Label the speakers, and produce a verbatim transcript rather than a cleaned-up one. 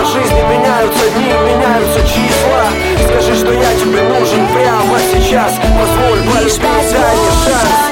Speaker 1: жизни меняются дни, меняются числа. Скажи, что я тебе нужен прямо сейчас. Позволь полюбить, дай мне шанс.